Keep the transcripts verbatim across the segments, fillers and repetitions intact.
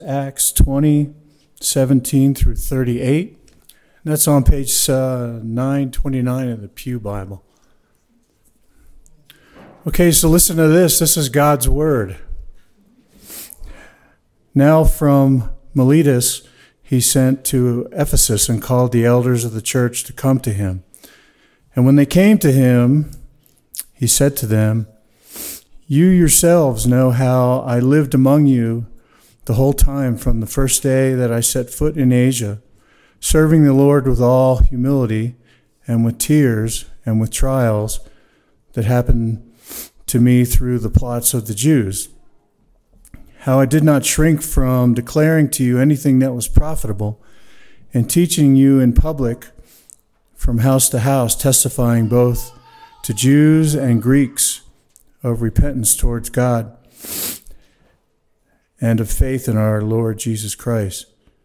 Acts twenty, seventeen through thirty-eight. That's on page uh, nine twenty-nine of the Pew Bible. Okay, so listen to this. This is God's word. Now from Miletus he sent to Ephesus and called the elders of the church to come to him. And when they came to him, he said to them, "You yourselves know how I lived among you the whole time from the first day that I set foot in Asia, serving the Lord with all humility and with tears and with trials that happened to me through the plots of the Jews. How I did not shrink from declaring to you anything that was profitable and teaching you in public from house to house, testifying both to Jews and Greeks of repentance towards God and of faith in our Lord Jesus Christ.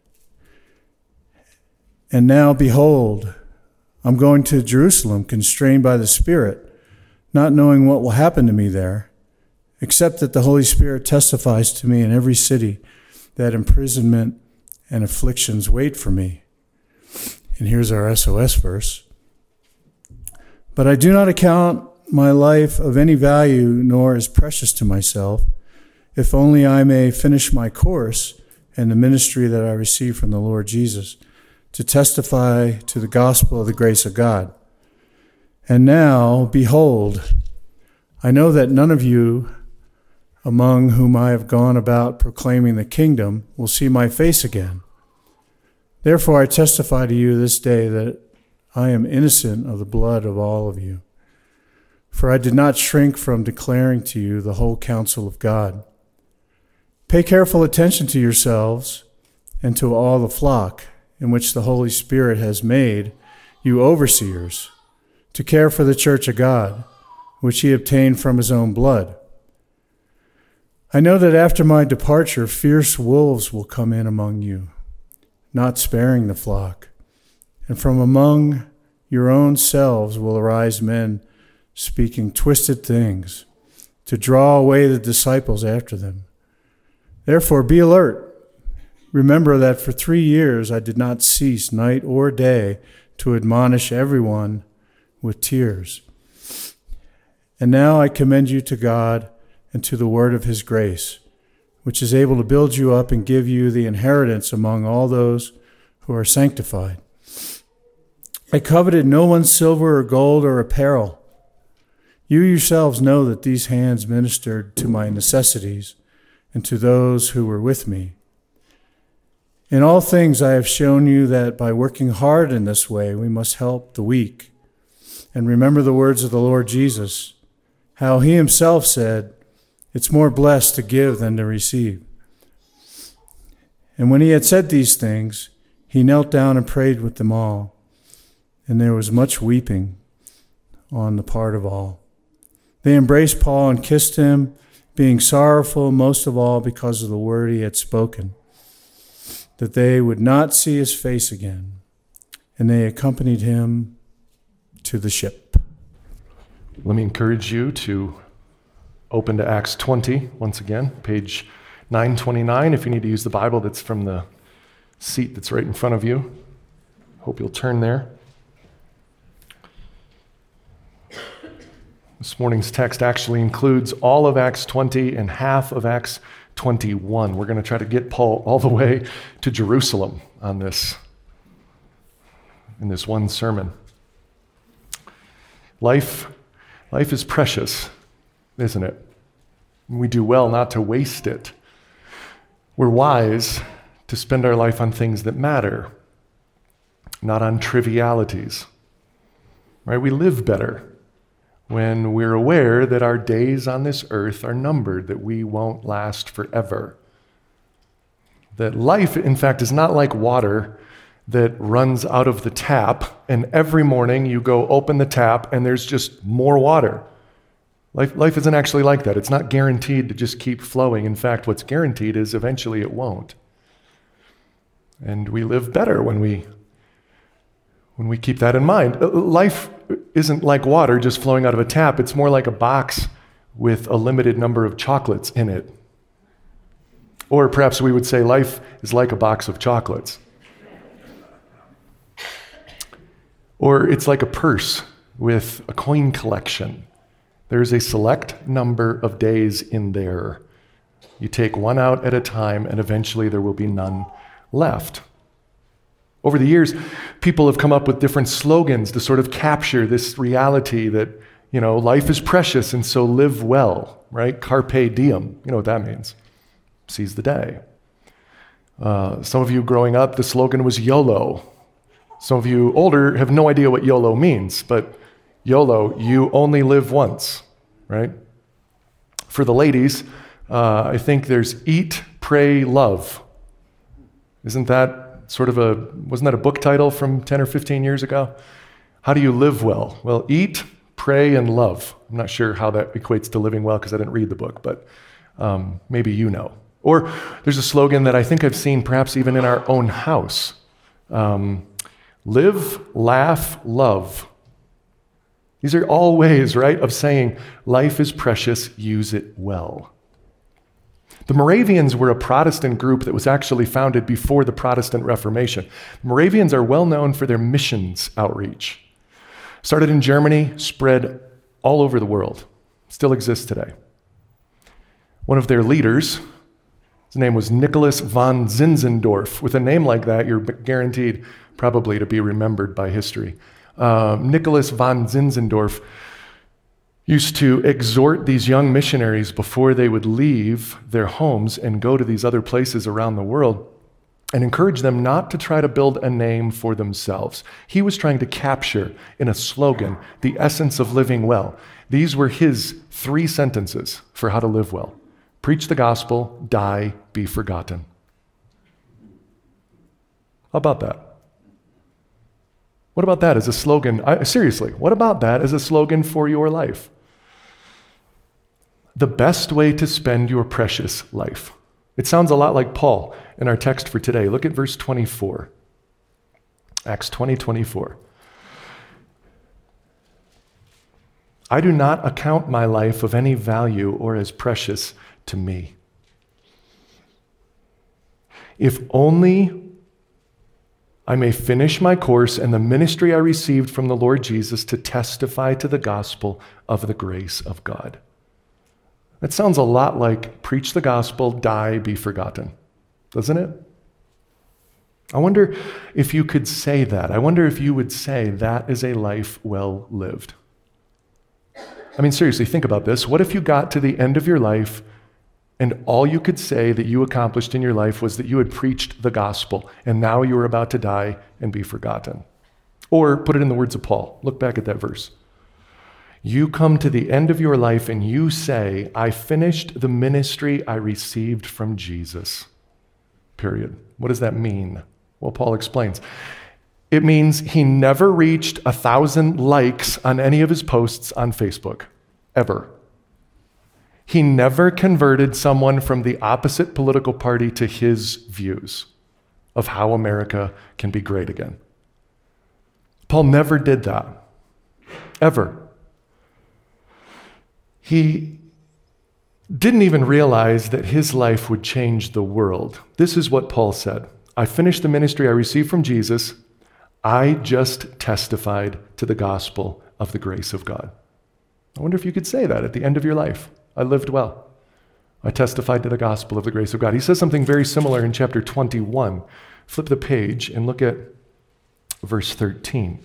And now, behold, I'm going to Jerusalem, constrained by the Spirit, not knowing what will happen to me there, except that the Holy Spirit testifies to me in every city that imprisonment and afflictions wait for me." And here's our S O S verse. "But I do not account my life of any value, nor as precious to myself, if only I may finish my course and the ministry that I received from the Lord Jesus, to testify to the gospel of the grace of God. And now, behold, I know that none of you among whom I have gone about proclaiming the kingdom will see my face again. Therefore I testify to you this day that I am innocent of the blood of all of you. For I did not shrink from declaring to you the whole counsel of God. Pay careful attention to yourselves and to all the flock in which the Holy Spirit has made you overseers, to care for the church of God, which he obtained from his own blood. I know that after my departure, fierce wolves will come in among you, not sparing the flock. And from among your own selves will arise men speaking twisted things, to draw away the disciples after them. Therefore, be alert. Remember that for three years I did not cease night or day to admonish everyone with tears. And now I commend you to God and to the word of his grace, which is able to build you up and give you the inheritance among all those who are sanctified. I coveted no one's silver or gold or apparel. You yourselves know that these hands ministered to my necessities and to those who were with me. In all things I have shown you that by working hard in this way, we must help the weak. And remember the words of the Lord Jesus, how he himself said, 'It's more blessed to give than to receive.' And when he had said these things, he knelt down and prayed with them all. And there was much weeping on the part of all. They embraced Paul and kissed him, being sorrowful most of all because of the word he had spoken, that they would not see his face again. And they accompanied him to the ship." Let me encourage you to open to Acts twenty once again, page nine twenty-nine, if you need to use the Bible that's from the seat that's right in front of you. Hope you'll turn there. This morning's text actually includes all of Acts twenty and half of Acts twenty-one. We're going to try to get Paul all the way to Jerusalem on this, in this one sermon. Life, life is precious, isn't it? We do well not to waste it. We're wise to spend our life on things that matter, not on trivialities. Right? We live better when we're aware that our days on this earth are numbered, that we won't last forever. That life, in fact, is not like water that runs out of the tap, and every morning you go open the tap and there's just more water. Life, life isn't actually like that. It's not guaranteed to just keep flowing. In fact, what's guaranteed is eventually it won't. And we live better when we when we keep that in mind. Life isn't like water just flowing out of a tap. It's more like a box with a limited number of chocolates in it. Or perhaps we would say life is like a box of chocolates. Or it's like a purse with a coin collection. There's a select number of days in there. You take one out at a time, and eventually there will be none left. Over the years, people have come up with different slogans to sort of capture this reality that, you know, life is precious, and so live well, right? Carpe diem. You know what that means. Seize the day. Uh, some of you growing up, the slogan was YOLO. Some of you older have no idea what YOLO means, but YOLO, you only live once, right? For the ladies, uh, I think there's Eat, Pray, Love. Isn't that sort of a, wasn't that a book title from ten or fifteen years ago? How do you live well? Well, eat, pray, and love. I'm not sure how that equates to living well because I didn't read the book, but um, maybe you know. Or there's a slogan that I think I've seen perhaps even in our own house. Um, live, laugh, love. These are all ways, right, of saying life is precious, use it well. The Moravians were a Protestant group that was actually founded before the Protestant Reformation. The Moravians are well known for their missions outreach. Started in Germany, spread all over the world, still exists today. One of their leaders, his name was Nicholas von Zinzendorf. With a name like that, you're guaranteed probably to be remembered by history. Um, Nicholas von Zinzendorf used to exhort these young missionaries before they would leave their homes and go to these other places around the world and encourage them not to try to build a name for themselves. He was trying to capture in a slogan the essence of living well. These were his three sentences for how to live well. Preach the gospel, die, be forgotten. How about that? What about that as a slogan? I, seriously, what about that as a slogan for your life? The best way to spend your precious life. It sounds a lot like Paul in our text for today. Look at verse twenty-four. Acts twenty, twenty-four. I do not account my life of any value or as precious to me. If only I may finish my course and the ministry I received from the Lord Jesus to testify to the gospel of the grace of God. That sounds a lot like preach the gospel, die, be forgotten, doesn't it? I wonder if you could say that. I wonder if you would say that is a life well lived. I mean, seriously, think about this. What if you got to the end of your life and all you could say that you accomplished in your life was that you had preached the gospel and now you were about to die and be forgotten? Or put it in the words of Paul. Look back at that verse. You come to the end of your life and you say, I finished the ministry I received from Jesus. Period. What does that mean? Well, Paul explains. It means he never reached a thousand likes on any of his posts on Facebook, ever. He never converted someone from the opposite political party to his views of how America can be great again. Paul never did that, ever. He didn't even realize that his life would change the world. This is what Paul said. I finished the ministry I received from Jesus. I just testified to the gospel of the grace of God. I wonder if you could say that at the end of your life. I lived well. I testified to the gospel of the grace of God. He says something very similar in chapter twenty-one. Flip the page and look at verse thirteen.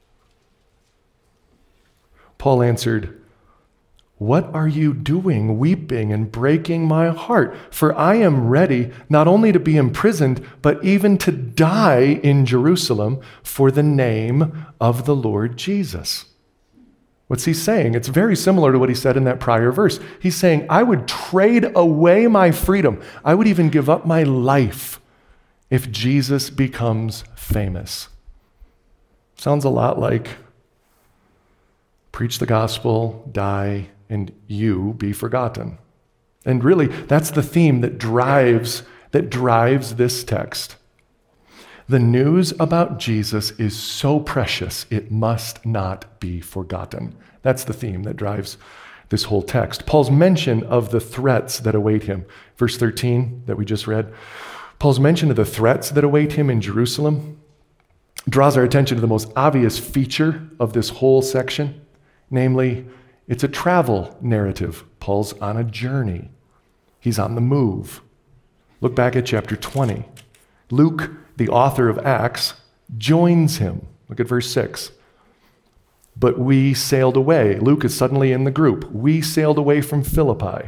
Paul answered, what are you doing, weeping and breaking my heart? For I am ready not only to be imprisoned, but even to die in Jerusalem for the name of the Lord Jesus. What's he saying? It's very similar to what he said in that prior verse. He's saying, I would trade away my freedom. I would even give up my life if Jesus becomes famous. Sounds a lot like preach the gospel, die, and you be forgotten. And really, that's the theme that drives, that drives this text. The news about Jesus is so precious, it must not be forgotten. That's the theme that drives this whole text. Paul's mention of the threats that await him, verse thirteen that we just read, Paul's mention of the threats that await him in Jerusalem draws our attention to the most obvious feature of this whole section, namely, it's a travel narrative. Paul's on a journey. He's on the move. Look back at chapter twenty. Luke, the author of Acts, joins him. Look at verse six. But we sailed away. Luke is suddenly in the group. We sailed away from Philippi.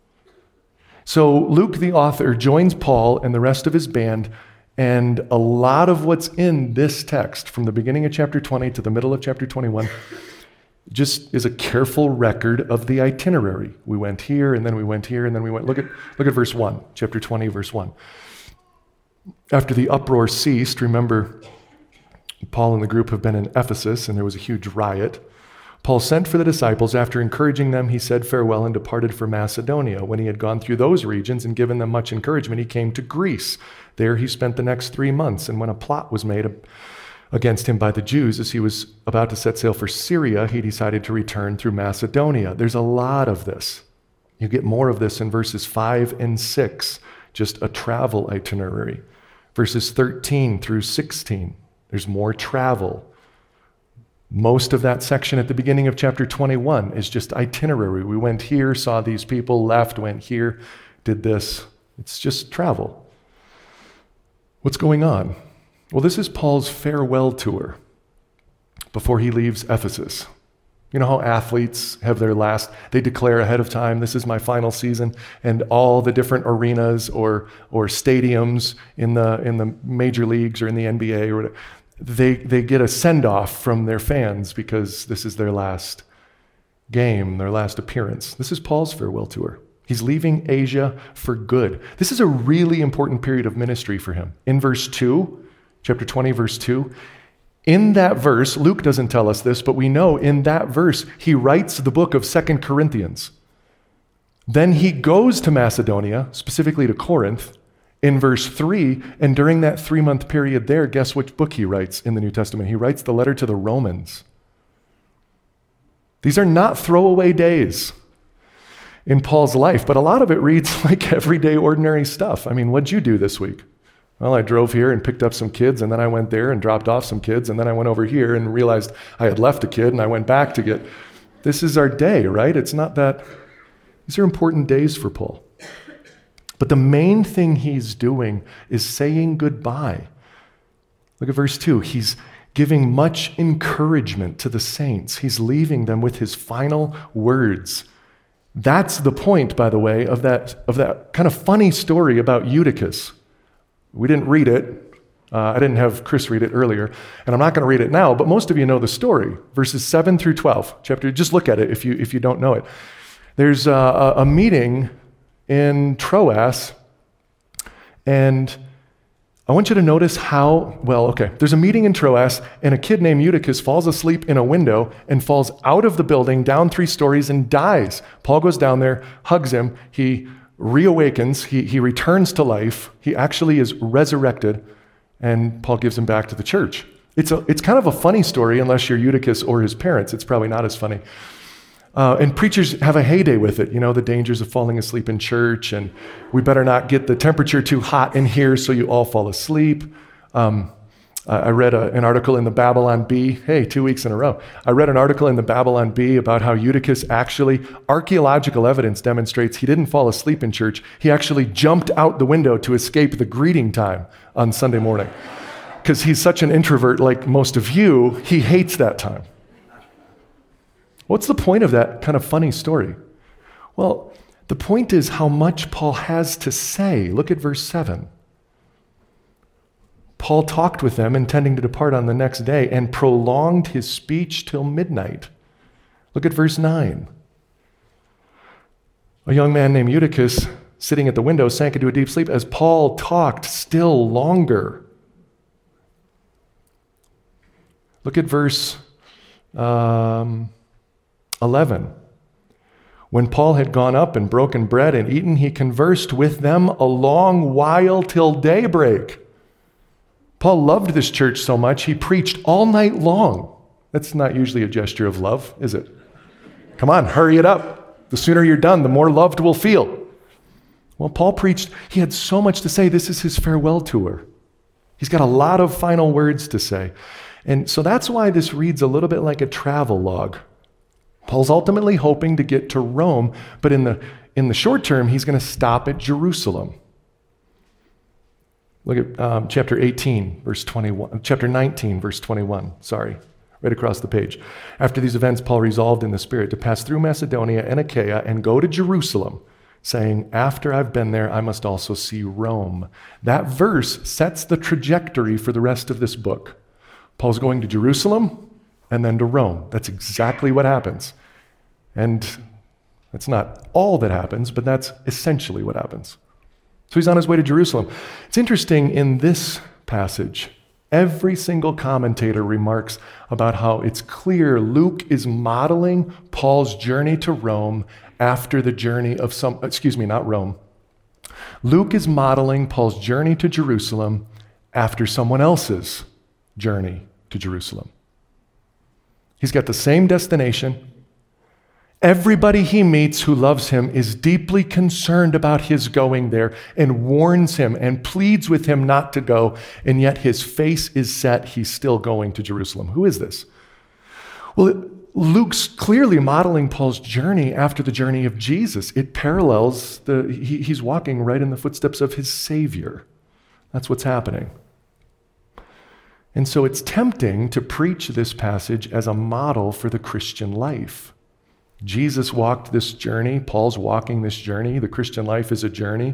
So Luke, the author, joins Paul and the rest of his band, and a lot of what's in this text, from the beginning of chapter twenty to the middle of chapter twenty-one, just is a careful record of the itinerary. We went here, and then we went here, and then we went. Look at, look at verse one, chapter twenty, verse one. After the uproar ceased, remember, Paul and the group have been in Ephesus, and there was a huge riot. Paul sent for the disciples. After encouraging them, he said farewell and departed for Macedonia. When he had gone through those regions and given them much encouragement, he came to Greece. There he spent the next three months, and when a plot was made against him by the Jews, as he was about to set sail for Syria, he decided to return through Macedonia. There's a lot of this. You get more of this in verses five and six, just a travel itinerary. Verses thirteen through sixteen, there's more travel. Most of that section at the beginning of chapter twenty-one is just itinerary. We went here, saw these people, left, went here, did this. It's just travel. What's going on? Well, this is Paul's farewell tour before he leaves Ephesus. You know how athletes have their last, they declare ahead of time, this is my final season, and all the different arenas or or stadiums in the in the major leagues or in the N B A or whatever, they they get a send-off from their fans because this is their last game, their last appearance. This is Paul's farewell tour. He's leaving Asia for good. This is a really important period of ministry for him. In verse two, chapter twenty, verse two, in that verse, Luke doesn't tell us this, but we know in that verse, he writes the book of Second Corinthians. Then he goes to Macedonia, specifically to Corinth, in verse three, and during that three-month period there, guess which book he writes in the New Testament? He writes the letter to the Romans. These are not throwaway days in Paul's life, but a lot of it reads like everyday, ordinary stuff. I mean, what'd you do this week? Well, I drove here and picked up some kids, and then I went there and dropped off some kids, and then I went over here and realized I had left a kid, and I went back to get... This is our day, right? It's not that... These are important days for Paul. But the main thing he's doing is saying goodbye. Look at verse two. He's giving much encouragement to the saints. He's leaving them with his final words. That's the point, by the way, of that, of that kind of funny story about Eutychus. We didn't read it. Uh, I didn't have Chris read it earlier, and I'm not going to read it now, but most of you know the story. Verses seven through twelve. Chapter, just look at it if you if you don't know it. There's a, a meeting in Troas, and I want you to notice how, well, okay, there's a meeting in Troas, and a kid named Eutychus falls asleep in a window and falls out of the building, down three stories, and dies. Paul goes down there, hugs him, he reawakens, he, he returns to life, he actually is resurrected, and Paul gives him back to the church. It's a, it's kind of a funny story, unless you're Eutychus or his parents. It's probably not as funny. Uh, and preachers have a heyday with it, you know, the dangers of falling asleep in church, and we better not get the temperature too hot in here so you all fall asleep. Um, I read a, an article in the Babylon Bee, hey, two weeks in a row. I read an article in the Babylon Bee about how Eutychus actually, archaeological evidence demonstrates he didn't fall asleep in church. He actually jumped out the window to escape the greeting time on Sunday morning. Because he's such an introvert like most of you, he hates that time. What's the point of that kind of funny story? Well, the point is how much Paul has to say. Look at verse seven. Paul talked with them, intending to depart on the next day, and prolonged his speech till midnight. Look at verse nine. A young man named Eutychus, sitting at the window, sank into a deep sleep as Paul talked still longer. Look at verse um, eleven. When Paul had gone up and broken bread and eaten, he conversed with them a long while till daybreak. Paul loved this church so much, he preached all night long. That's not usually a gesture of love, is it? Come on, hurry it up. The sooner you're done, the more loved we'll feel. Well, Paul preached, he had so much to say. This is his farewell tour. He's got a lot of final words to say. And so that's why this reads a little bit like a travel log. Paul's ultimately hoping to get to Rome, but in the, in the short term, he's going to stop at Jerusalem. Look at um, chapter eighteen, verse twenty-one, chapter nineteen, verse twenty-one, sorry, right across the page. After these events, Paul resolved in the Spirit to pass through Macedonia and Achaia and go to Jerusalem, saying, after I've been there, I must also see Rome. That verse sets the trajectory for the rest of this book. Paul's going to Jerusalem and then to Rome. That's exactly what happens. And that's not all that happens, but that's essentially what happens. So he's on his way to Jerusalem. It's interesting in this passage, every single commentator remarks about how it's clear Luke is modeling Paul's journey to Rome after the journey of some, excuse me, not Rome. Luke is modeling Paul's journey to Jerusalem after someone else's journey to Jerusalem. He's got the same destination. Everybody he meets who loves him is deeply concerned about his going there and warns him and pleads with him not to go, and yet his face is set. He's still going to Jerusalem. Who is this? Well, it, Luke's clearly modeling Paul's journey after the journey of Jesus. It parallels, the he, he's walking right in the footsteps of his Savior. That's what's happening. And so it's tempting to preach this passage as a model for the Christian life. Jesus walked this journey. Paul's walking this journey. The Christian life is a journey.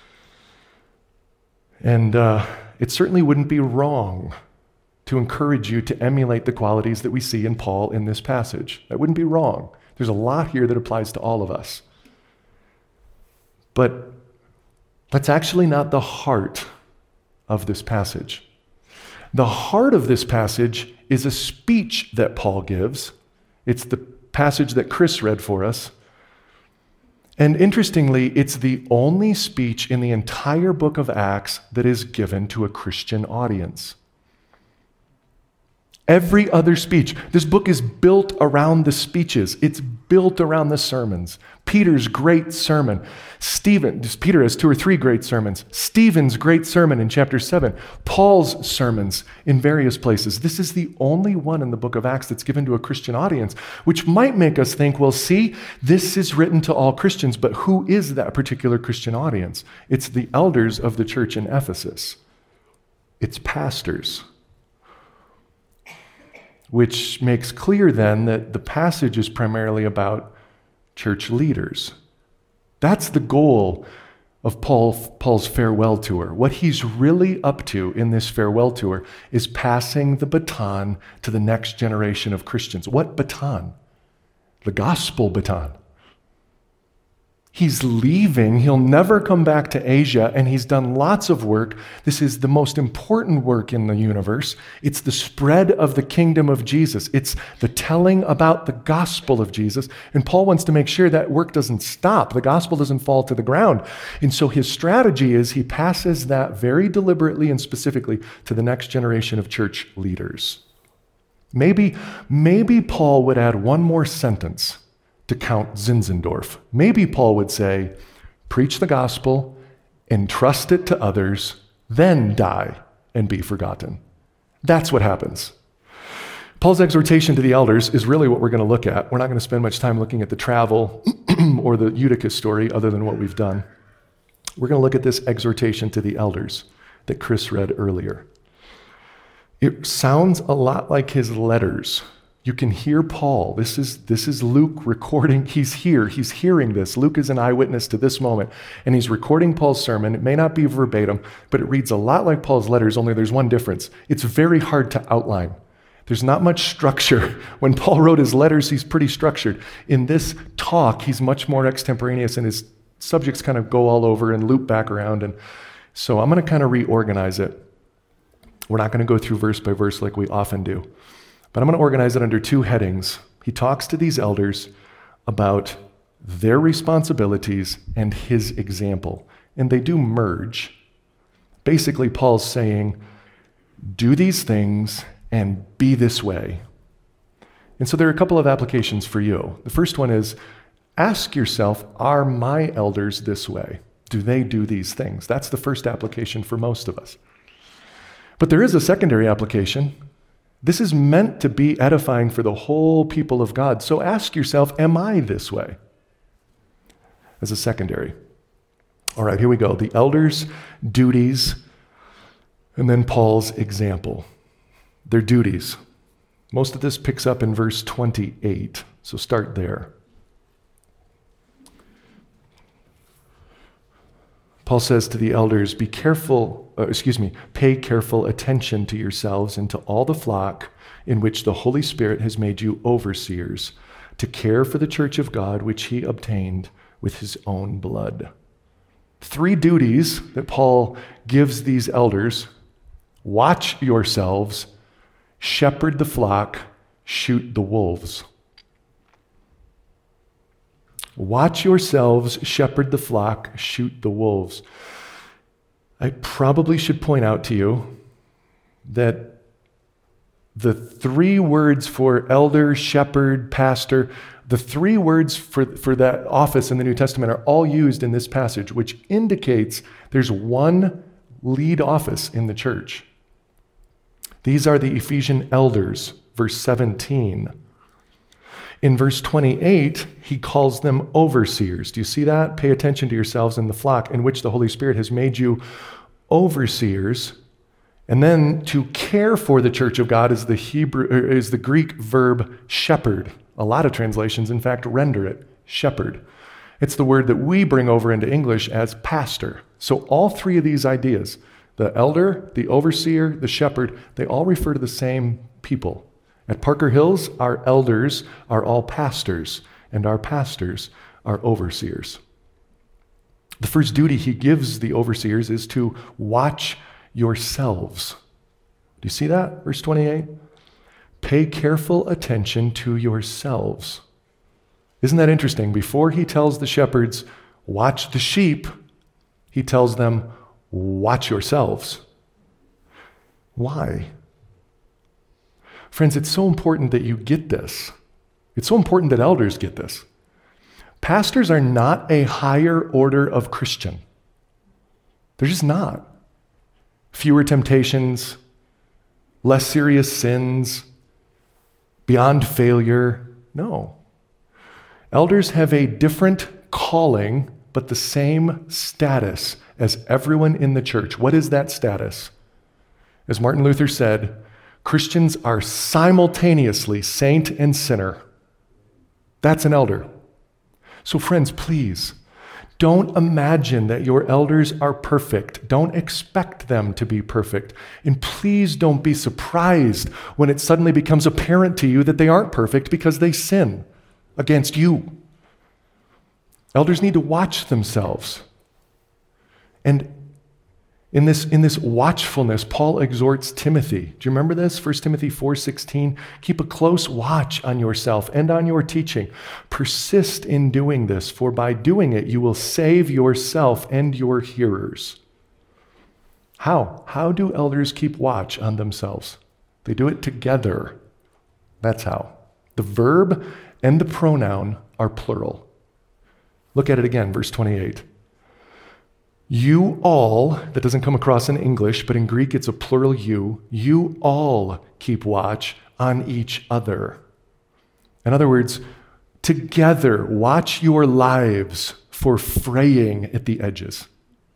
And uh, it certainly wouldn't be wrong to encourage you to emulate the qualities that we see in Paul in this passage. That wouldn't be wrong. There's a lot here that applies to all of us. But that's actually not the heart of this passage. The heart of this passage is a speech that Paul gives. It's the passage that Chris read for us. And interestingly, it's the only speech in the entire book of Acts that is given to a Christian audience. Every other speech, this book is built around the speeches. It's built around the sermons. Peter's great sermon. Stephen, Peter has two or three great sermons. Stephen's great sermon in chapter seven. Paul's sermons in various places. This is the only one in the book of Acts that's given to a Christian audience, which might make us think, well, see, this is written to all Christians, but who is that particular Christian audience? It's the elders of the church in Ephesus. It's pastors. Which makes clear then that the passage is primarily about church leaders. That's the goal of Paul, Paul's farewell tour. What he's really up to in this farewell tour is passing the baton to the next generation of Christians. What baton? The gospel baton. He's leaving. He'll never come back to Asia, and he's done lots of work. This is the most important work in the universe. It's the spread of the kingdom of Jesus. It's the telling about the gospel of Jesus. And Paul wants to make sure that work doesn't stop. The gospel doesn't fall to the ground. And so his strategy is he passes that very deliberately and specifically to the next generation of church leaders. Maybe, maybe Paul would add one more sentence to Count Zinzendorf. Maybe Paul would say, preach the gospel, entrust it to others, then die and be forgotten. That's what happens. Paul's exhortation to the elders is really what we're going to look at. We're not going to spend much time looking at the travel or the Eutychus story other than what we've done. We're going to look at this exhortation to the elders that Chris read earlier. It sounds a lot like his letters. You can hear Paul. This is, this is Luke recording. He's here. He's hearing this. Luke is an eyewitness to this moment, and he's recording Paul's sermon. It may not be verbatim, but it reads a lot like Paul's letters, only there's one difference. It's very hard to outline. There's not much structure. When Paul wrote his letters, he's pretty structured. In this talk, he's much more extemporaneous, and his subjects kind of go all over and loop back around. And so I'm going to kind of reorganize it. We're not going to go through verse by verse like we often do. But I'm going to organize it under two headings. He talks to these elders about their responsibilities and his example. And they do merge. Basically, Paul's saying, do these things and be this way. And so there are a couple of applications for you. The first one is, Ask yourself, are my elders this way? Do they do these things? That's the first application for most of us. But there is a secondary application. This is meant to be edifying for the whole people of God. So ask yourself, am I this way? As a secondary. All right, here we go. The elders' duties, and then Paul's example. Their duties. Most of this picks up in verse twenty-eight, so start there. Paul says to the elders, be careful, uh, excuse me, pay careful attention to yourselves and to all the flock in which the Holy Spirit has made you overseers, to care for the church of God, which he obtained with his own blood. Three duties that Paul gives these elders: watch yourselves, shepherd the flock, shoot the wolves. Watch yourselves, shepherd the flock, shoot the wolves. I probably should point out to you that the three words for elder, shepherd, pastor, the three words for, for that office in the New Testament are all used in this passage, which indicates there's one lead office in the church. These are the Ephesian elders, verse seventeen. In verse twenty-eight, he calls them overseers. Do you see that? Pay attention to yourselves in the flock in which the Holy Spirit has made you overseers. And then to care for the church of God is the Hebrew is the Greek verb shepherd. A lot of translations, in fact, render it shepherd. It's the word that we bring over into English as pastor. So all three of these ideas, the elder, the overseer, the shepherd, they all refer to the same people. At Parker Hills, our elders are all pastors, and our pastors are overseers. The first duty he gives the overseers is to watch yourselves. Do you see that? Verse twenty-eight. Pay careful attention to yourselves. Isn't that interesting? Before he tells the shepherds, watch the sheep, he tells them, watch yourselves. Why? Friends, it's so important that you get this. It's so important that elders get this. Pastors are not a higher order of Christian. They're just not. Fewer temptations, less serious sins, beyond failure. No. Elders have a different calling, but the same status as everyone in the church. What is that status? As Martin Luther said, Christians are simultaneously saint and sinner. That's an elder. So friends, please, don't imagine that your elders are perfect. Don't expect them to be perfect. And please don't be surprised when it suddenly becomes apparent to you that they aren't perfect because they sin against you. Elders need to watch themselves. And In this, in this watchfulness, Paul exhorts Timothy. Do you remember this? First Timothy four sixteen. Keep a close watch on yourself and on your teaching. Persist in doing this, for by doing it, you will save yourself and your hearers. How? How do elders keep watch on themselves? They do it together. That's how. The verb and the pronoun are plural. Look at it again, verse twenty-eight. You all, that doesn't come across in English, but in Greek it's a plural you, you all keep watch on each other. In other words, together watch your lives for fraying at the edges.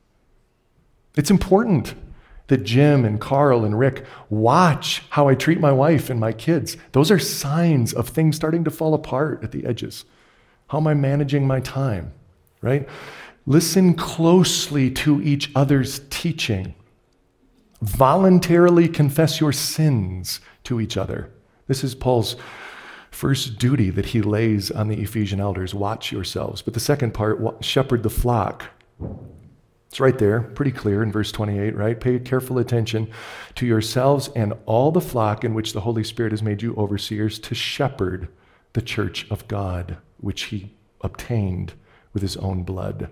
It's important that Jim and Carl and Rick watch how I treat my wife and my kids. Those are signs of things starting to fall apart at the edges. How am I managing my time, right? Listen closely to each other's teaching. Voluntarily confess your sins to each other. This is Paul's first duty that he lays on the Ephesian elders. Watch yourselves. But the second part, shepherd the flock. It's right there, pretty clear in verse twenty-eight, right? Pay careful attention to yourselves and all the flock in which the Holy Spirit has made you overseers to shepherd the church of God, which he obtained with his own blood.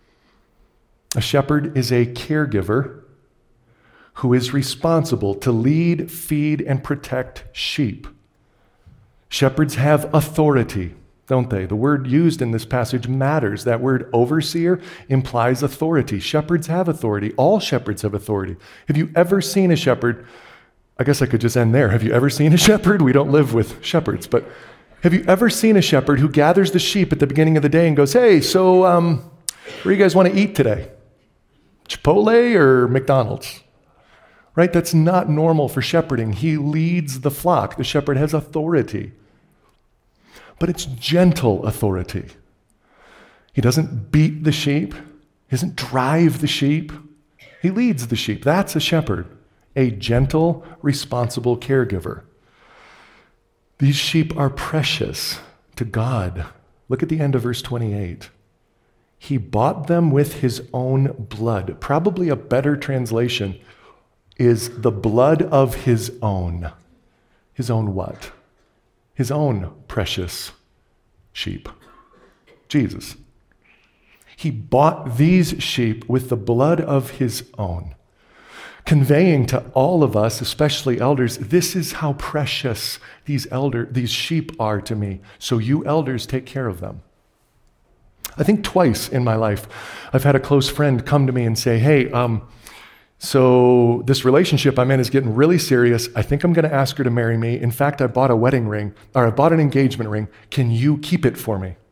A shepherd is a caregiver who is responsible to lead, feed, and protect sheep. Shepherds have authority. don't they? The word used in this passage matters. That word overseer implies authority. Shepherds have authority. All shepherds have authority. Have you ever seen a shepherd? I guess I could just end there. Have you ever seen a shepherd? We don't live with shepherds, but have you ever seen a shepherd who gathers the sheep at the beginning of the day and goes, hey, so um, where do you guys want to eat today? Chipotle or McDonald's? Right? That's not normal for shepherding. He leads the flock. The shepherd has authority. But it's gentle authority. He doesn't beat the sheep. He doesn't drive the sheep. He leads the sheep. That's a shepherd, a gentle, responsible caregiver. These sheep are precious to God. Look at the end of verse twenty-eight. He bought them with his own blood. Probably a better translation is the blood of his own. His own what? His own precious sheep, Jesus. He bought these sheep with the blood of his own, conveying to all of us, especially elders, this is how precious these elder, these sheep are to me. So you elders take care of them. I think twice in my life, I've had a close friend come to me and say, hey, um, so this relationship I'm in is getting really serious. I think I'm going to ask her to marry me. In fact, I bought a wedding ring, or I bought an engagement ring. Can you keep it for me?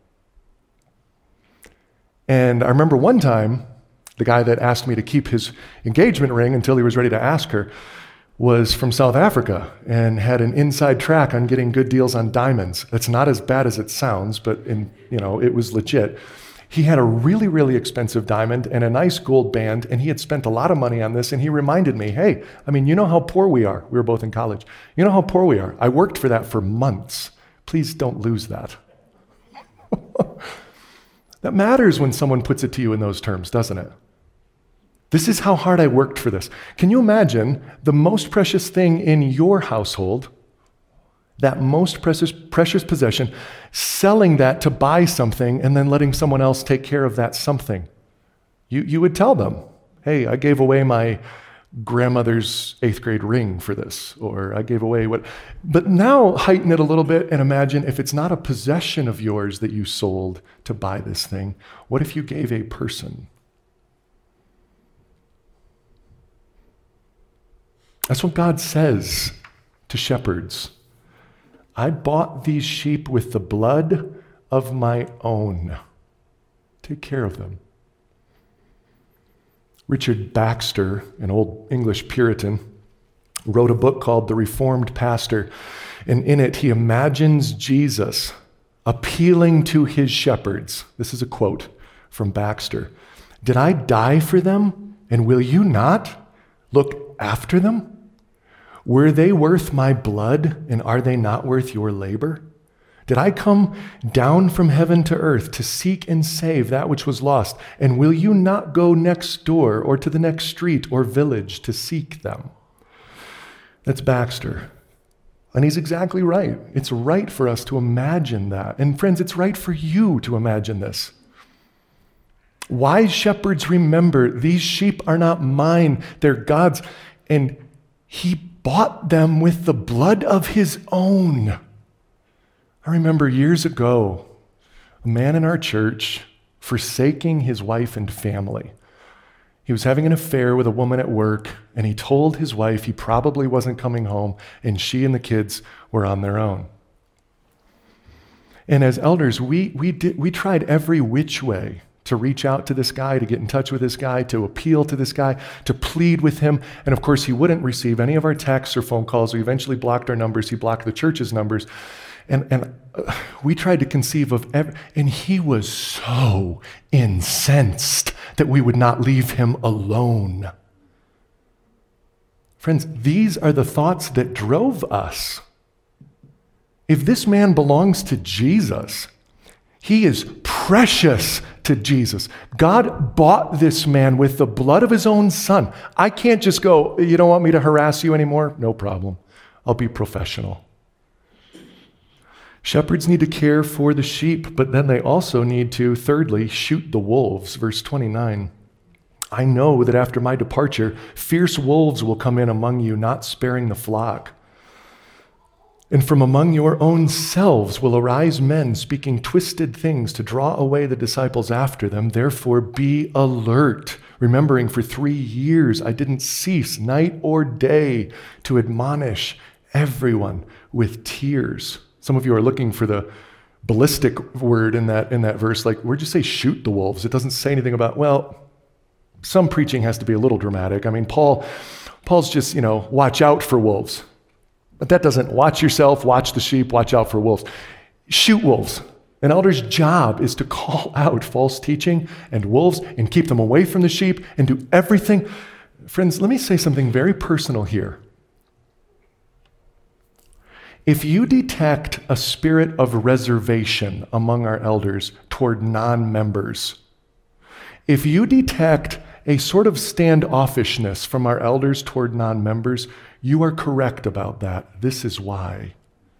And I remember one time, the guy that asked me to keep his engagement ring until he was ready to ask her was from South Africa and had an inside track on getting good deals on diamonds. It's not as bad as it sounds, but in, you know, it was legit. He had a really, really expensive diamond and a nice gold band, and he had spent a lot of money on this, and he reminded me, hey, I mean, you know how poor we are. We were both in college. You know how poor we are. I worked for that for months. Please don't lose that. That matters when someone puts it to you in those terms, doesn't it? This is how hard I worked for this. Can you imagine the most precious thing in your household, that most precious, precious possession, selling that to buy something and then letting someone else take care of that something? You, you would tell them, hey, I gave away my grandmother's eighth grade ring for this, or I gave away what. But now heighten it a little bit and imagine if it's not a possession of yours that you sold to buy this thing, what if you gave a person? That's what God says to shepherds. I bought these sheep with the blood of my own. Take care of them. Richard Baxter, an old English Puritan, wrote a book called The Reformed Pastor, and in it he imagines Jesus appealing to his shepherds. This is a quote from Baxter. Did I die for them, and will you not look after them? Were they worth my blood, and are they not worth your labor? Did I come down from heaven to earth to seek and save that which was lost? And will you not go next door or to the next street or village to seek them? That's Baxter. And he's exactly right. It's right for us to imagine that. And friends, it's right for you to imagine this. Wise shepherds remember these sheep are not mine, they're God's. And he bought them with the blood of his own. I remember years ago, a man in our church forsaking his wife and family. He was having an affair with a woman at work, and he told his wife he probably wasn't coming home, and she and the kids were on their own. And as elders, we, we, did, we tried every which way to reach out to this guy, to get in touch with this guy, to appeal to this guy, to plead with him. And of course, he wouldn't receive any of our texts or phone calls. We eventually blocked our numbers. He blocked the church's numbers. And, and uh, we tried to conceive of, every, and he was so incensed that we would not leave him alone. Friends, these are the thoughts that drove us. If this man belongs to Jesus, he is precious to Jesus. God bought this man with the blood of his own son. I can't just go, you don't want me to harass you anymore? No problem. I'll be professional. Shepherds need to care for the sheep, but then they also need to, thirdly, shoot the wolves. Verse twenty-nine. I know that after my departure, fierce wolves will come in among you, not sparing the flock. And from among your own selves will arise men speaking twisted things to draw away the disciples after them. Therefore, be alert, remembering for three years I didn't cease night or day to admonish everyone with tears. Some of you are looking for the ballistic word in that, in that verse, like, where'd you say shoot the wolves? It doesn't say anything about, well, some preaching has to be a little dramatic. I mean, Paul, Paul's just, you know, watch out for wolves. But that doesn't, watch yourself, watch the sheep, watch out for wolves. Shoot wolves. An elder's job is to call out false teaching and wolves and keep them away from the sheep and do everything. Friends, let me say something very personal here. If you detect a spirit of reservation among our elders toward non-members, if you detect a sort of standoffishness from our elders toward non-members, you are correct about that. This is why.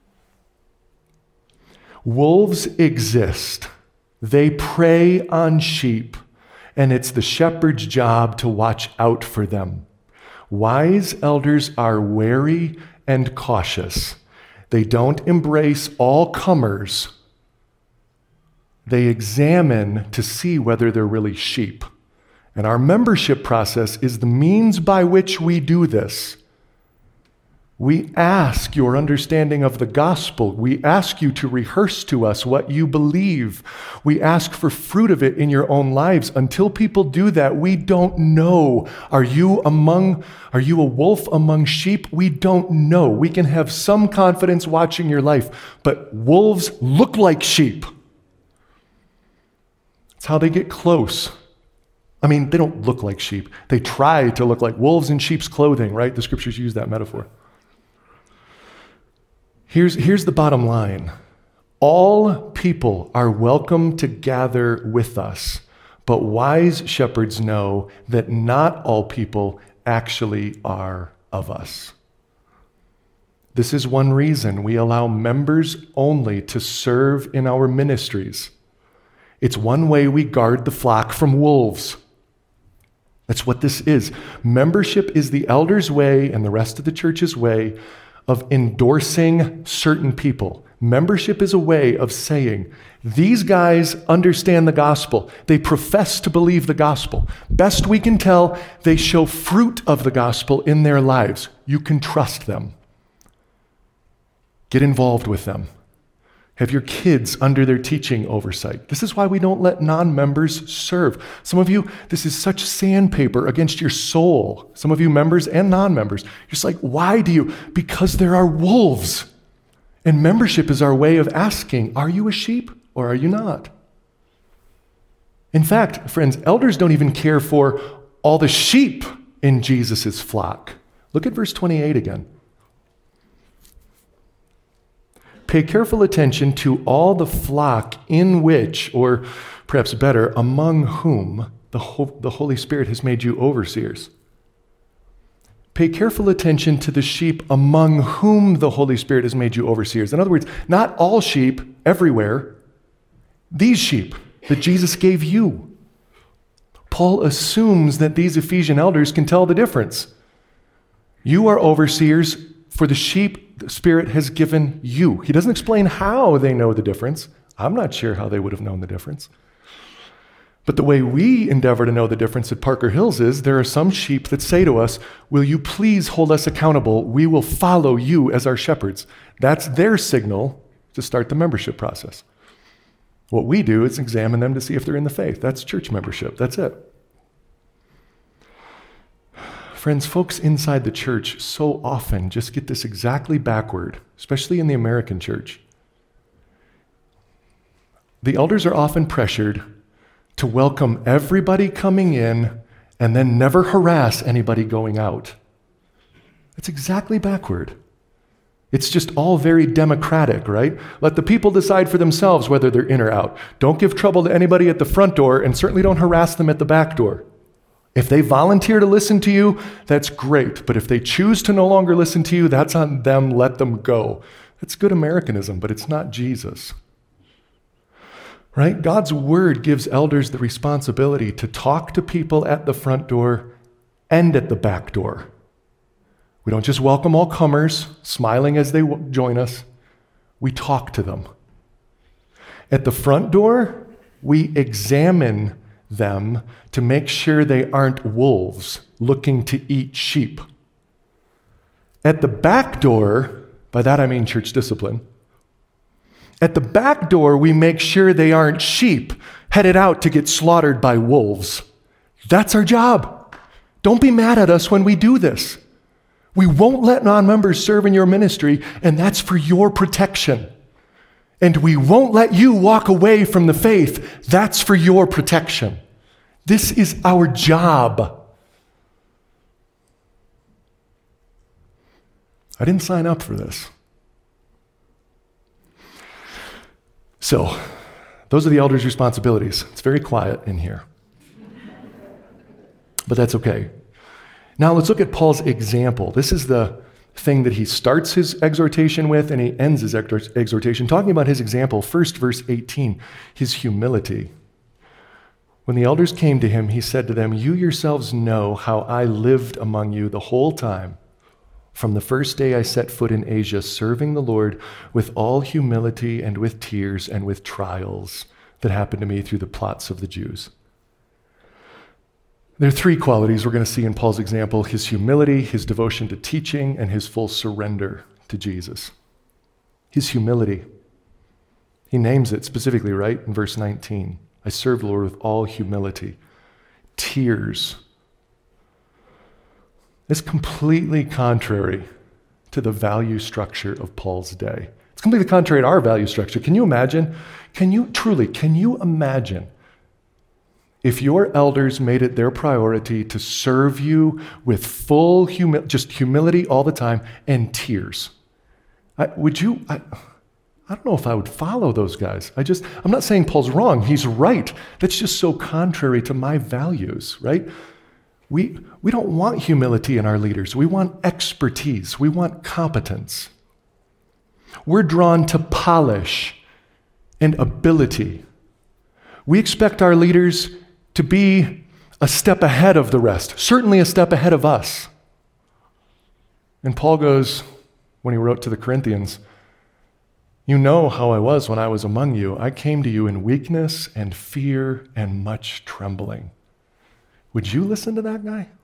Wolves exist. They prey on sheep, and it's the shepherd's job to watch out for them. Wise elders are wary and cautious. They don't embrace all comers. They examine to see whether they're really sheep. And our membership process is the means by which we do this. We ask your understanding of the gospel. We ask you to rehearse to us what you believe. We ask for fruit of it in your own lives. Until people do that, we don't know. Are you among, are you a wolf among sheep? We don't know. We can have some confidence watching your life, but wolves look like sheep. It's how they get close. I mean, they don't look like sheep. They try to look like wolves in sheep's clothing, right? The scriptures use that metaphor. Here's, here's the bottom line. All people are welcome to gather with us, but wise shepherds know that not all people actually are of us. This is one reason we allow members only to serve in our ministries. It's one way we guard the flock from wolves. That's what this is. Membership is the elders' way and the rest of the church's way of endorsing certain people. Membership is a way of saying, these guys understand the gospel. They profess to believe the gospel. Best we can tell, they show fruit of the gospel in their lives. You can trust them. Get involved with them. Have your kids under their teaching oversight. This is why we don't let non-members serve. Some of you, this is such sandpaper against your soul. Some of you members and non-members, you're just like, why do you? Because there are wolves. And membership is our way of asking, are you a sheep or are you not? In fact, friends, elders don't even care for all the sheep in Jesus' flock. Look at verse twenty-eight again. Pay careful attention to all the flock in which, or perhaps better, among whom the, Ho- the Holy Spirit has made you overseers. Pay careful attention to the sheep among whom the Holy Spirit has made you overseers. In other words, not all sheep everywhere. These sheep that Jesus gave you. Paul assumes that these Ephesian elders can tell the difference. You are overseers for the sheep the Spirit has given you. He doesn't explain how they know the difference. I'm not sure how they would have known the difference. But the way we endeavor to know the difference at Parker Hills is there are some sheep that say to us, will you please hold us accountable? We will follow you as our shepherds. That's their signal to start the membership process. What we do is examine them to see if they're in the faith. That's church membership. That's it. Friends, folks inside the church so often just get this exactly backward, especially in the American church. The elders are often pressured to welcome everybody coming in and then never harass anybody going out. It's exactly backward. It's just all very democratic, right? Let the people decide for themselves whether they're in or out. Don't give trouble to anybody at the front door, and certainly don't harass them at the back door. If they volunteer to listen to you, that's great. But if they choose to no longer listen to you, that's on them. Let them go. That's good Americanism, but it's not Jesus. Right? God's word gives elders the responsibility to talk to people at the front door and at the back door. We don't just welcome all comers, smiling as they w- join us. We talk to them. At the front door, we examine them to make sure they aren't wolves looking to eat sheep. At the back door, by that I mean church discipline, at the back door, we make sure they aren't sheep headed out to get slaughtered by wolves. That's our job. Don't be mad at us when we do this. We won't let non-members serve in your ministry, and that's for your protection. And we won't let you walk away from the faith. That's for your protection. This is our job. I didn't sign up for this. So, those are the elders' responsibilities. It's very quiet in here. But that's okay. Now let's look at Paul's example. This is the thing that he starts his exhortation with, and he ends his exhortation talking about his example. First, verse eighteen, his humility. When the elders came to him, he said to them, "You yourselves know how I lived among you the whole time, from the first day I set foot in Asia, serving the Lord with all humility and with tears and with trials that happened to me through the plots of the Jews." There are three qualities we're going to see in Paul's example: his humility, his devotion to teaching, and his full surrender to Jesus. His humility. He names it specifically, right, in verse nineteen. I serve the Lord with all humility. Tears. It's completely contrary to the value structure of Paul's day. It's completely contrary to our value structure. Can you imagine? Can you truly, can you imagine if your elders made it their priority to serve you with full humility, just humility all the time, and tears? I, would you, I, I don't know if I would follow those guys. I just, I'm not saying Paul's wrong. He's right. That's just so contrary to my values, right? We, we don't want humility in our leaders. We want expertise. We want competence. We're drawn to polish and ability. We expect our leaders to be a step ahead of the rest, certainly a step ahead of us. And Paul goes, when he wrote to the Corinthians, "You know how I was when I was among you. I came to you in weakness and fear and much trembling." Would you listen to that guy?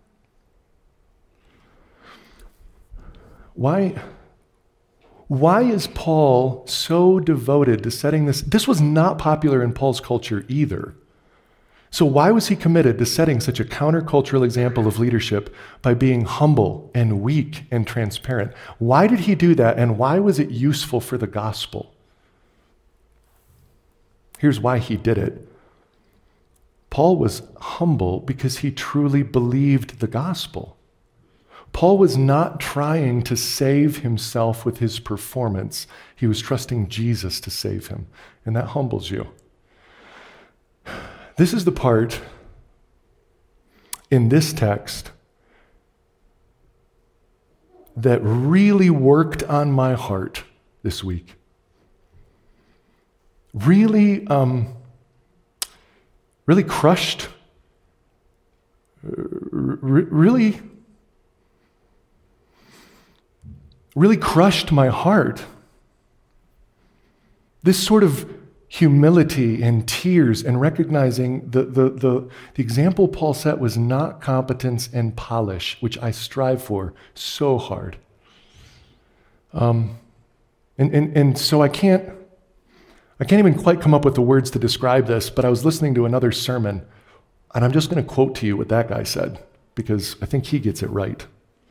Why, why is Paul so devoted to setting this? This was not popular in Paul's culture either. So why was he committed to setting such a countercultural example of leadership by being humble and weak and transparent? Why did he do that, and why was it useful for the gospel? Here's why he did it. Paul was humble because he truly believed the gospel. Paul was not trying to save himself with his performance. He was trusting Jesus to save him, and that humbles you. This is the part in this text that really worked on my heart this week. Really, um, really crushed, really, really crushed my heart. This sort of humility and tears and recognizing the, the, the, the example Paul set was not competence and polish, which I strive for so hard. Um, and, and, and so I can't, I can't even quite come up with the words to describe this, but I was listening to another sermon, and I'm just going to quote to you what that guy said, because I think he gets it right.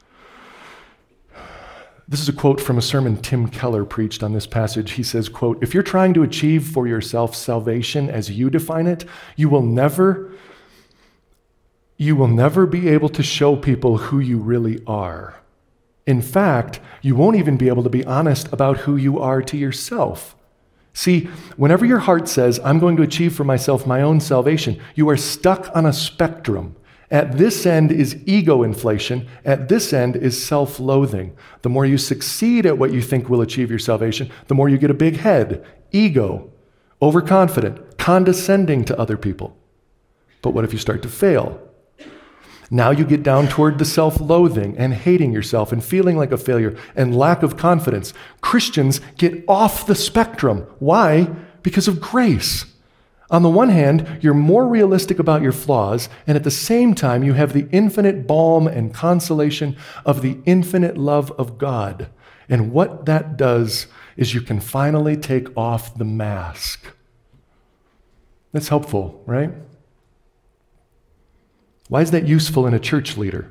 This is a quote from a sermon Tim Keller preached on this passage. He says, quote, "If you're trying to achieve for yourself salvation as you define it, you will never, you will never be able to show people who you really are. In fact, you won't even be able to be honest about who you are to yourself. See, whenever your heart says, 'I'm going to achieve for myself my own salvation,' you are stuck on a spectrum. At this end is ego inflation. At this end is self-loathing. The more you succeed at what you think will achieve your salvation, the more you get a big head, ego, overconfident, condescending to other people. But what if you start to fail? Now you get down toward the self-loathing and hating yourself and feeling like a failure and lack of confidence. Christians get off the spectrum. Why? Because of grace. On the one hand, you're more realistic about your flaws, and at the same time, you have the infinite balm and consolation of the infinite love of God. And what that does is you can finally take off the mask. That's helpful, right? Why is that useful in a church leader?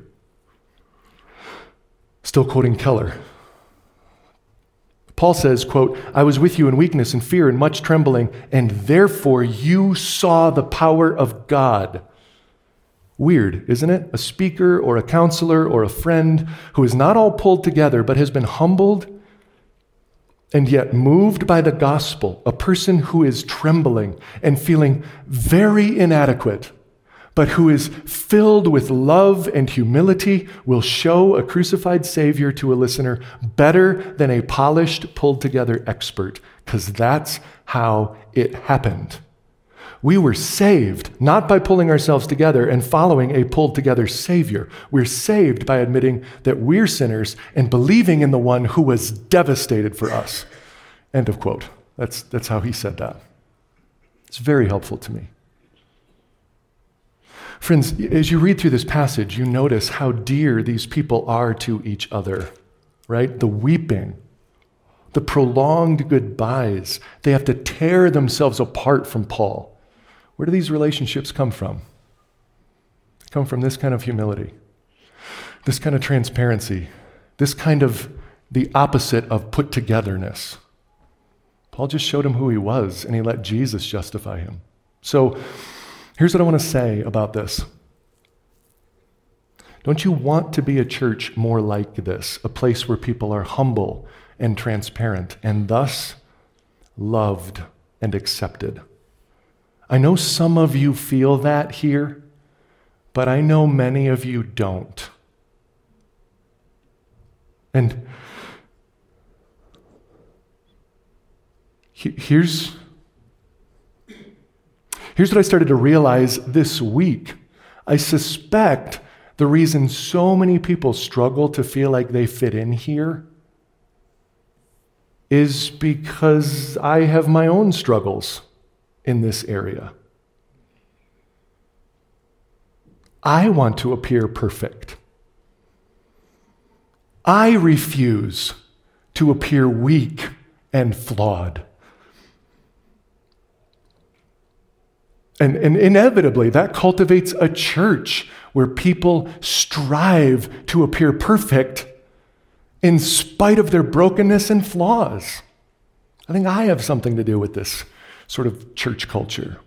Still quoting Keller. Paul says, quote, I was with you in weakness and fear and much trembling, and therefore you saw the power of God. Weird, isn't it? A speaker or a counselor or a friend who is not all pulled together but has been humbled and yet moved by the gospel, a person who is trembling and feeling very inadequate, but who is filled with love and humility, will show a crucified Savior to a listener better than a polished, pulled-together expert, because that's how it happened. We were saved not by pulling ourselves together and following a pulled-together Savior. We're saved by admitting that we're sinners and believing in the one who was devastated for us. End of quote. That's, that's how he said that. It's very helpful to me. Friends, as you read through this passage, you notice how dear these people are to each other, right? The weeping, the prolonged goodbyes. They have to tear themselves apart from Paul. Where do these relationships come from? They come from this kind of humility, this kind of transparency, this kind of the opposite of put-togetherness. Paul just showed him who he was, and he let Jesus justify him. So, here's what I want to say about this. Don't you want to be a church more like this, a place where people are humble and transparent and thus loved and accepted? I know some of you feel that here, but I know many of you don't. And here's Here's what I started to realize this week. I suspect the reason so many people struggle to feel like they fit in here is because I have my own struggles in this area. I want to appear perfect. I refuse to appear weak and flawed. And, and inevitably, that cultivates a church where people strive to appear perfect in spite of their brokenness and flaws. I think I have something to do with this sort of church culture.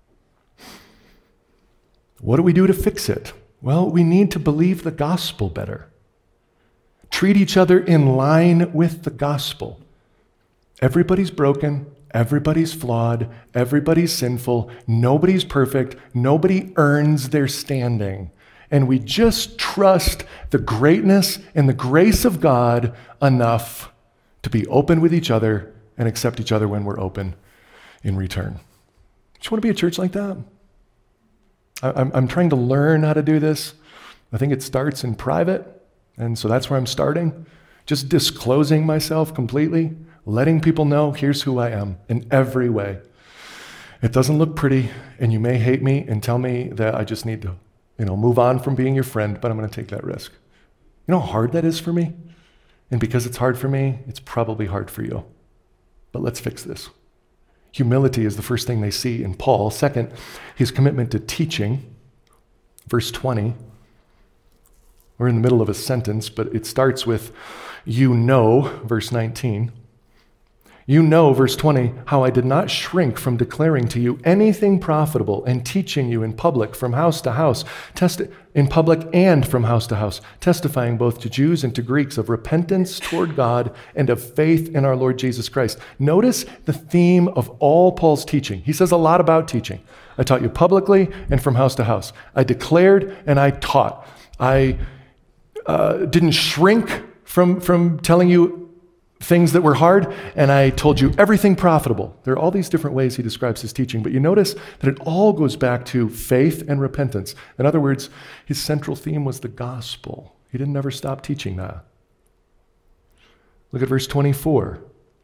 What do we do to fix it? Well, we need to believe the gospel better. Treat each other in line with the gospel. Everybody's broken. Everybody's flawed, everybody's sinful, nobody's perfect, nobody earns their standing. And we just trust the greatness and the grace of God enough to be open with each other and accept each other when we're open in return. Do you want to be a church like that? I, I'm, I'm trying to learn how to do this. I think it starts in private, and so that's where I'm starting. Just disclosing myself completely. Letting people know, here's who I am in every way. It doesn't look pretty, and you may hate me and tell me that I just need to, you know, move on from being your friend, but I'm going to take that risk. You know how hard that is for me? And because it's hard for me, it's probably hard for you. But let's fix this. Humility is the first thing they see in Paul. Second, his commitment to teaching. Verse twenty. We're in the middle of a sentence, but it starts with, you know, verse nineteen. You know, verse twenty, how I did not shrink from declaring to you anything profitable and teaching you in public from house to house, testi- in public and from house to house, testifying both to Jews and to Greeks of repentance toward God and of faith in our Lord Jesus Christ. Notice the theme of all Paul's teaching. He says a lot about teaching. I taught you publicly and from house to house. I declared and I taught. I uh, didn't shrink from, from telling you things that were hard, and I told you everything profitable. There are all these different ways he describes his teaching, but you notice that it all goes back to faith and repentance. In other words, his central theme was the gospel. He didn't ever stop teaching that. Look at verse twenty-four.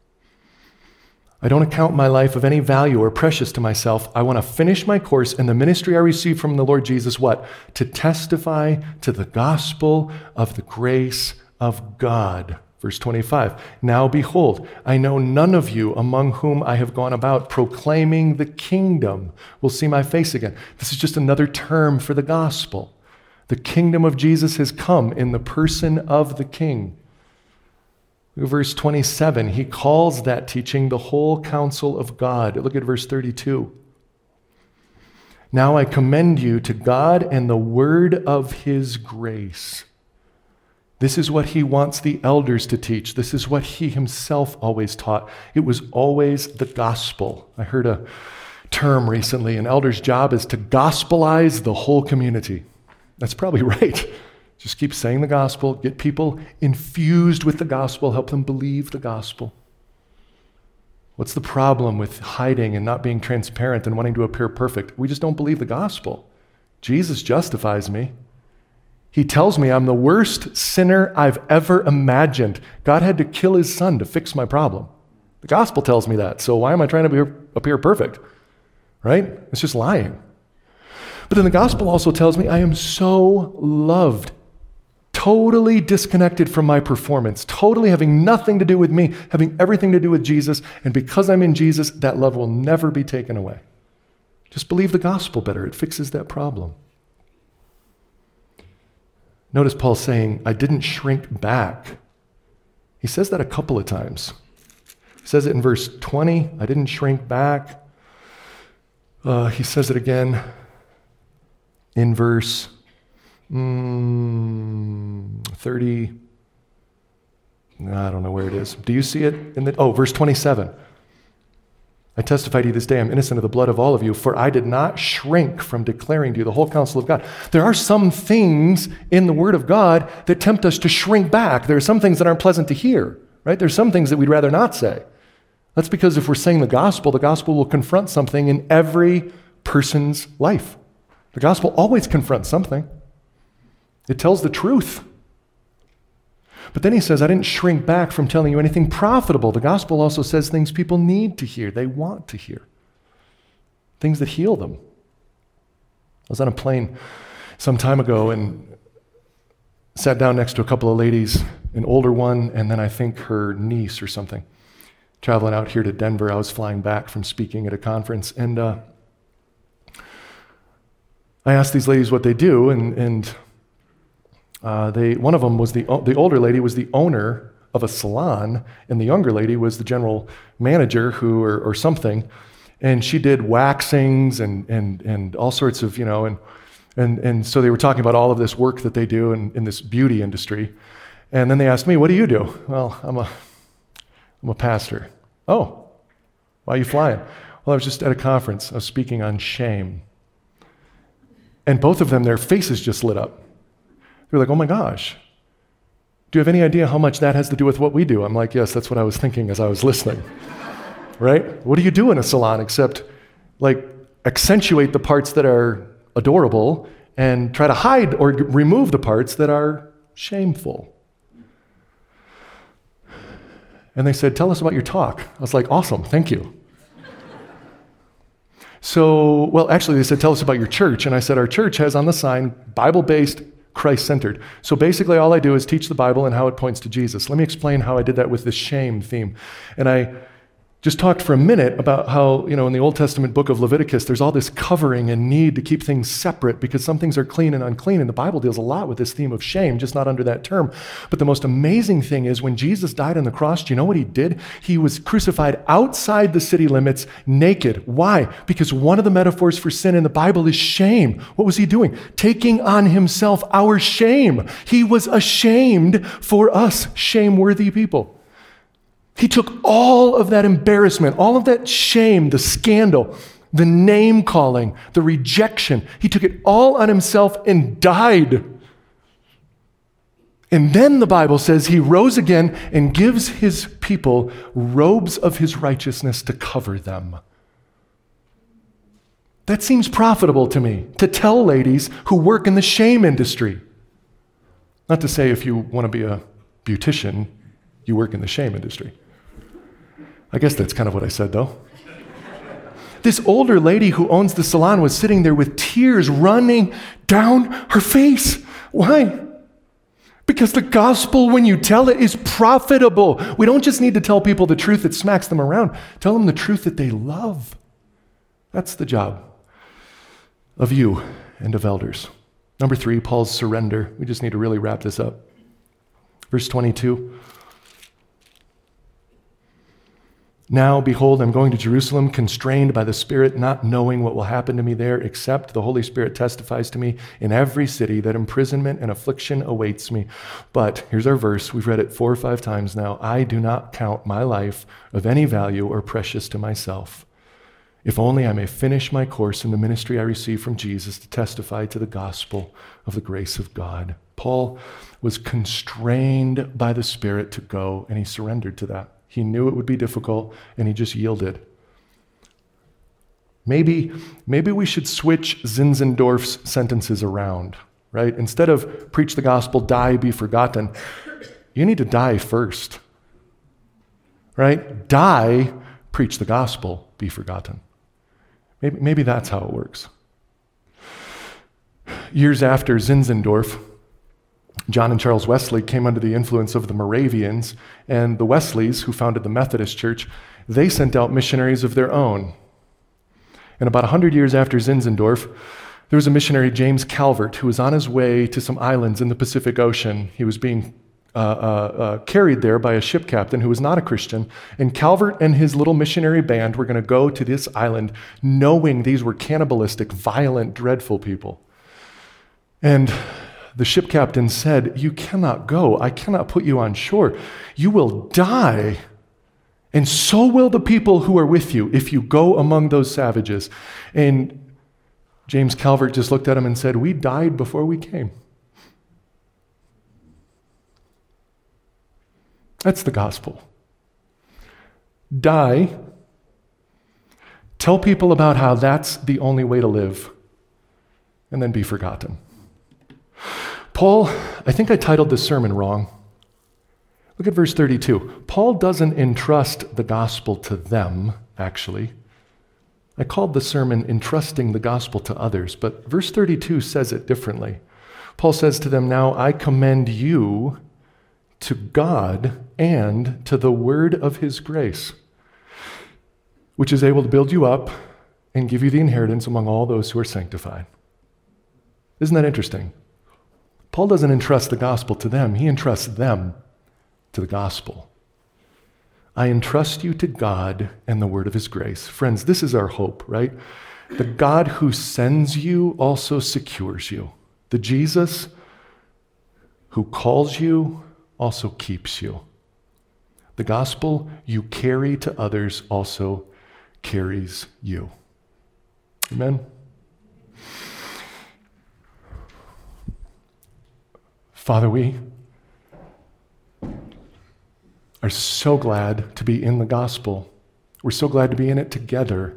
I don't account my life of any value or precious to myself. I want to finish my course in the ministry I received from the Lord Jesus, what? To testify to the gospel of the grace of God. Verse twenty-five, now behold, I know none of you among whom I have gone about proclaiming the kingdom will see my face again. This is just another term for the gospel. The kingdom of Jesus has come in the person of the King. Verse twenty-seven, he calls that teaching the whole counsel of God. Look at verse thirty-two. Now I commend you to God and the word of his grace. This is what he wants the elders to teach. This is what he himself always taught. It was always the gospel. I heard a term recently, an elder's job is to gospelize the whole community. That's probably right. Just keep saying the gospel, get people infused with the gospel, help them believe the gospel. What's the problem with hiding and not being transparent and wanting to appear perfect? We just don't believe the gospel. Jesus justifies me. He tells me I'm the worst sinner I've ever imagined. God had to kill his son to fix my problem. The gospel tells me that, so why am I trying to be, appear perfect? Right? It's just lying. But then the gospel also tells me I am so loved, totally disconnected from my performance, totally having nothing to do with me, having everything to do with Jesus, and because I'm in Jesus, that love will never be taken away. Just believe the gospel better. It fixes that problem. Notice Paul saying, I didn't shrink back. He says that a couple of times. He says it in verse twenty, I didn't shrink back. Uh, he says it again in verse mm, thirty. I don't know where it is. Do you see it? In the, oh, verse twenty-seven. I testify to you this day, I'm innocent of the blood of all of you, for I did not shrink from declaring to you the whole counsel of God. There are some things in the Word of God that tempt us to shrink back. There are some things that aren't pleasant to hear, right? There's some things that we'd rather not say. That's because if we're saying the gospel, the gospel will confront something in every person's life. The gospel always confronts something. It tells the truth. But then he says, I didn't shrink back from telling you anything profitable. The gospel also says things people need to hear, they want to hear, things that heal them. I was on a plane some time ago and sat down next to a couple of ladies, an older one, and then I think her niece or something, traveling out here to Denver. I was flying back from speaking at a conference, and uh, I asked these ladies what they do, and, and Uh, they, one of them was the, the older lady was the owner of a salon, and the younger lady was the general manager who, or, or something, and she did waxings and, and, and all sorts of, you know, and, and, and so they were talking about all of this work that they do in, in this beauty industry. And then they asked me, what do you do? Well, I'm a, I'm a pastor. Oh, why are you flying? Well, I was just at a conference. I was speaking on shame. And both of them, their faces just lit up. They're like, oh my gosh, do you have any idea how much that has to do with what we do? I'm like, yes, that's what I was thinking as I was listening, right? What do you do in a salon except like accentuate the parts that are adorable and try to hide or g- remove the parts that are shameful? And they said, tell us about your talk. I was like, awesome, thank you. So, well, actually they said, tell us about your church. And I said, our church has on the sign, Bible-based, Christ-centered. So basically all I do is teach the Bible and how it points to Jesus. Let me explain how I did that with this shame theme. And I just talked for a minute about how, you know, in the Old Testament book of Leviticus, there's all this covering and need to keep things separate because some things are clean and unclean. And the Bible deals a lot with this theme of shame, just not under that term. But the most amazing thing is when Jesus died on the cross, do you know what he did? He was crucified outside the city limits, naked. Why? Because one of the metaphors for sin in the Bible is shame. What was he doing? Taking on himself our shame. He was ashamed for us, shame-worthy people. He took all of that embarrassment, all of that shame, the scandal, the name-calling, the rejection. He took it all on himself and died. And then the Bible says he rose again and gives his people robes of his righteousness to cover them. That seems profitable to me, to tell ladies who work in the shame industry. Not to say if you want to be a beautician, you work in the shame industry. I guess that's kind of what I said, though. This older lady who owns the salon was sitting there with tears running down her face. Why? Because the gospel, when you tell it, is profitable. We don't just need to tell people the truth that smacks them around. Tell them the truth that they love. That's the job of you and of elders. Number three, Paul's surrender. We just need to really wrap this up. Verse twenty-two. Now, behold, I'm going to Jerusalem, constrained by the Spirit, not knowing what will happen to me there, except the Holy Spirit testifies to me in every city that imprisonment and affliction awaits me. But, here's our verse, we've read it four or five times now, I do not count my life of any value or precious to myself, if only I may finish my course in the ministry I received from Jesus to testify to the gospel of the grace of God. Paul was constrained by the Spirit to go, and he surrendered to that. He knew it would be difficult, and he just yielded. Maybe, maybe we should switch Zinzendorf's sentences around, right? Instead of preach the gospel, die, be forgotten, you need to die first, right? Die, preach the gospel, be forgotten. Maybe, maybe that's how it works. Years after Zinzendorf, John and Charles Wesley came under the influence of the Moravians, and the Wesleys, who founded the Methodist Church, they sent out missionaries of their own. And about one hundred years after Zinzendorf, there was a missionary, James Calvert, who was on his way to some islands in the Pacific Ocean. He was being uh, uh, uh, carried there by a ship captain who was not a Christian, and Calvert and his little missionary band were going to go to this island knowing these were cannibalistic, violent, dreadful people. And the ship captain said, you cannot go. I cannot put you on shore. You will die. And so will the people who are with you if you go among those savages. And James Calvert just looked at him and said, we died before we came. That's the gospel. Die. Tell people about how that's the only way to live. And then be forgotten. Paul, I think I titled this sermon wrong. Look at verse thirty-two. Paul doesn't entrust the gospel to them, actually. I called the sermon Entrusting the Gospel to Others, but verse thirty-two says it differently. Paul says to them, now I commend you to God and to the word of his grace, which is able to build you up and give you the inheritance among all those who are sanctified. Isn't that interesting? Paul doesn't entrust the gospel to them. He entrusts them to the gospel. I entrust you to God and the word of his grace. Friends, this is our hope, right? The God who sends you also secures you. The Jesus who calls you also keeps you. The gospel you carry to others also carries you. Amen? Father, we are so glad to be in the gospel. We're so glad to be in it together.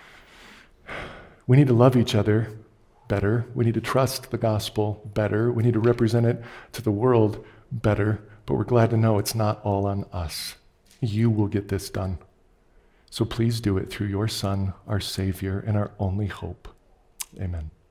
We need to love each other better. We need to trust the gospel better. We need to represent it to the world better. But we're glad to know it's not all on us. You will get this done. So please do it through your Son, our Savior, and our only hope. Amen.